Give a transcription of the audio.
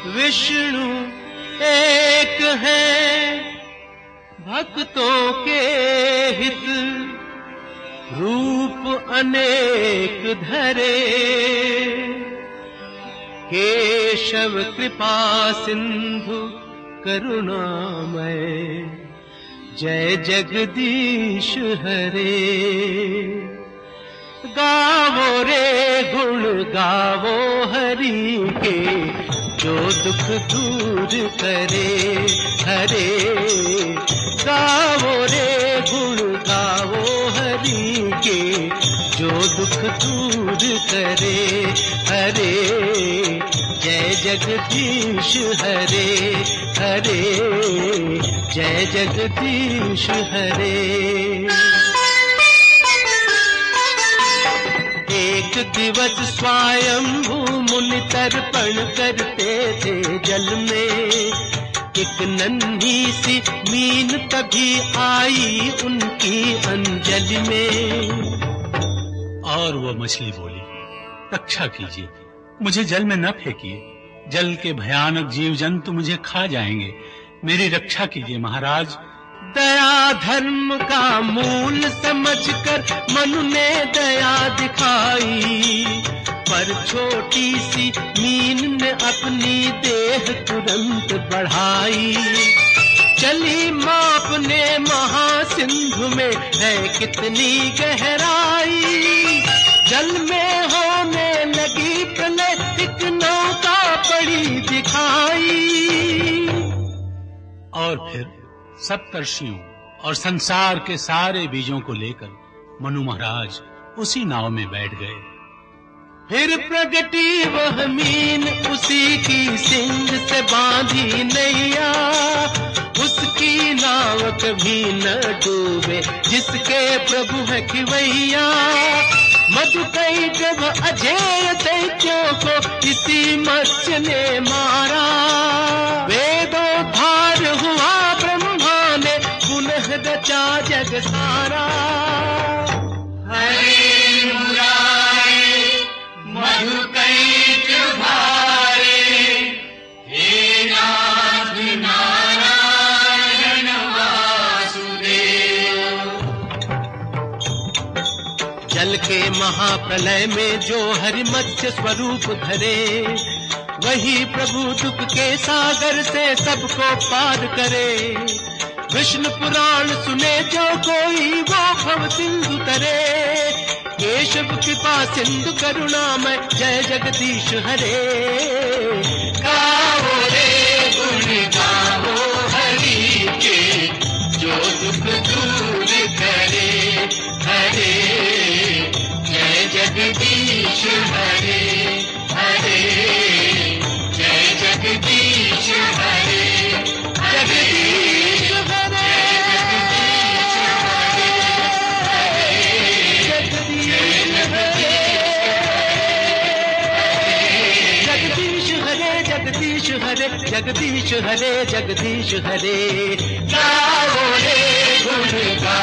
विष्णु एक है, भक्तों के हित रूप अनेक धरे। केशव कृपा सिंधु करुणामय, जय जगदीश हरे। गावो रे गुण गावो हरि के, जो दुख दूर करे हरे। गावो रे गुण गावो हरि के, जो दुख दूर करे हरे। जय जगदीश हरे हरे, जय जगदीश हरे। एक दिवस स्वयंभू मुनि तर्पण करते थे जल में। एक नन्ही सी मीन तभी आई उनकी अंजलि में। और वो मछली बोली, रक्षा कीजिए, मुझे जल में न फेंकिए, जल के भयानक जीव जंतु मुझे खा जाएंगे, मेरी रक्षा कीजिए महाराज। दया धर्म का मूल समझकर मनु ने दया दिखाई, पर छोटी सी मीन ने अपनी देह तुरंत बढ़ाई। चली मापने महासिंधु में है कितनी गहराई। जल में होने लगी प्रलय, एक नौका पड़ी दिखाई। और फिर सप्तर्षियों और संसार के सारे बीजों को लेकर मनु महाराज उसी नाव में बैठ गए। फिर प्रगटी वह मीन, उसी की सिंग से बांधी नैया। उसकी नाव कभी न डूबे, जिसके प्रभु है खिवैया। मधुकई जब अजेय दैत्यों को इसी मत्स्य ने मारा। वेदोद्धार हुआ ब्रह्मा ने, पुनः रचा जग सारा। हरे मुरारे मधुकैट भारे, हे नाथ नारायण वासुदेव। जल के महाप्रलय में जो हरि मत्स्य स्वरूप धरे, वही प्रभु दुख के सागर से सबको पार करे। विष्णु पुराण सुने जो कोई, वो भव सिंधु तरे। केशव कृपा सिंधु करुणामय, जय जगदीश हरे। गावो रे गुण गावो हरि के, जो दुख दूर करे हरे। जय जगदीश हरे हरे, जय जगदीश हरे जगदीश हरे जगदीश हरे, जगदीश हरे जगदीश हरे। गावो रे गुण गावो